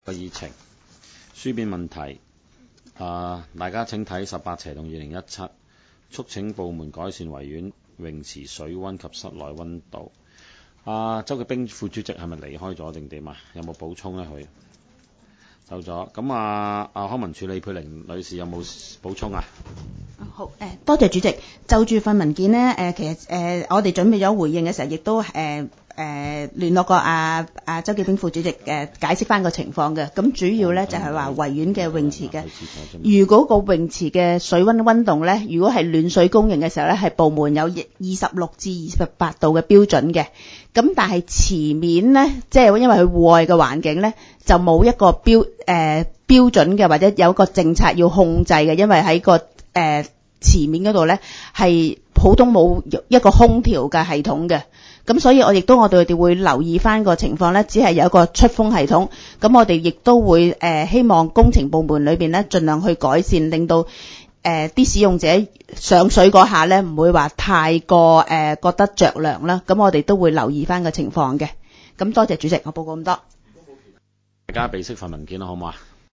個議程書面問題，大家請睇18/2017，促請部門改善維園泳池水溫及室內溫度。周潔冰副主席係咪離開咗定點啊？有冇補充呢？佢走咗。咁康文署李佩玲女士有冇補充啊？ 好，多謝主席。就住份文件呢，其實我哋準備咗回應嘅時候，亦都聯絡過周潔冰副主席解釋翻個情況嘅。咁主要呢就係話維園嘅泳池嘅，如果個泳池嘅水溫度呢，如果係暖水供應嘅時候呢，係部門有26至28度嘅標準嘅。咁但係池面呢，即係因為佢戶外嘅環境呢，就冇一個標準嘅，或者有一個政策要控制嘅，因為喺個池面嗰度呢，係普通冇一個空調嘅系統嘅。咁所以我哋會留意翻個情況呢，只係有一個出風系統。咁我哋亦都會希望工程部門裏邊呢，盡量去改善，令到啲使用者上水嗰下呢，唔會話太過覺得着涼啦。咁我哋都會留意翻個情況嘅。咁多謝主席，我報告咁多。 大家備悉份文件啦，好唔好啊？